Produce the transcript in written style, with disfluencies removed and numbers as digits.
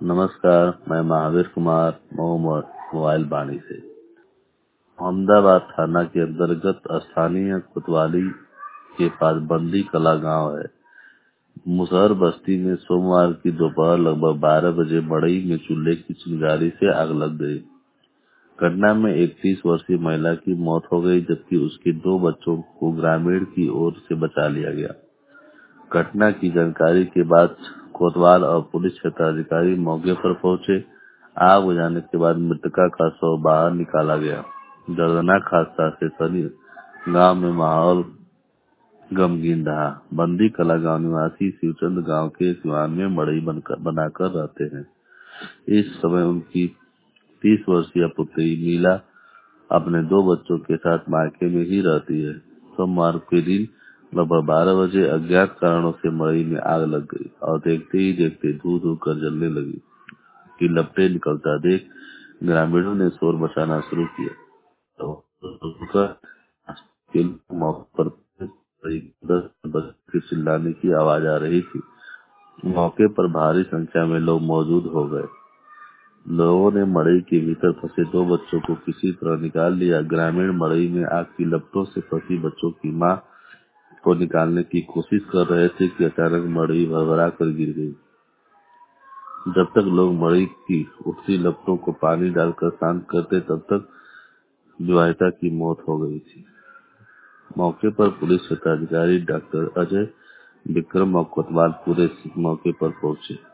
नमस्कार, मैं महावीर कुमार मऊ मोबाइल बानी से। अहमदाबाद थाना के अंतर्गत स्थानीय कोतवाली के पास बंदी कला गांव है। मुसहर बस्ती में सोमवार की दोपहर लगभग 12 बजे मड़ई में चूल्हे की चिंगारी से आग लग गई। घटना में एक 30 वर्षीय महिला की मौत हो गई, जबकि उसके 2 बच्चों को ग्रामीण की ओर से बचा लिया गया। घटना की जानकारी के बाद कोतवाल और पुलिस क्षेत्राधिकारी मौके पर पहुंचे। आग बुझाने के बाद मृतका का शव बाहर निकाला गया। दर्दनाक हादसा से सनी गांव में माहौल गमगीन रहा। बंदी कला गांव निवासी शिवचंद गांव के सिवान में मड़ई बनाकर रहते हैं। इस समय उनकी 30 वर्षीय पुत्री नीला अपने 2 बच्चों के साथ मायके में ही रहती है। सोमवार के दिन लगभग 12 बजे अज्ञात कारणों से मड़ई में आग लग गई और देखते ही देखते धू धू कर जलने लगी कि लपटें निकलता देख ग्रामीणों ने शोर मचाना शुरू किया। तो मौके पर 10 बजे के चिल्लाने की आवाज आ रही थी। मौके पर भारी संख्या में लोग मौजूद हो गए। लोगों ने मड़ई के भीतर फंसे 2 बच्चों को किसी तरह निकाल लिया। ग्रामीण मड़ई में आग की लपटों से फंसी बच्चों की मां को निकालने की कोशिश कर रहे थे कि अचानक मड़ई भरभरा कर गिर गई। जब तक लोग मड़ई की उठती लपटों को पानी डालकर शांत करते, तब तक विवाहिता की मौत हो गई थी। मौके पर पुलिस क्षेत्राधिकारी डॉक्टर अजय विक्रम और कोतवाल पूरे मौके पर पहुंचे।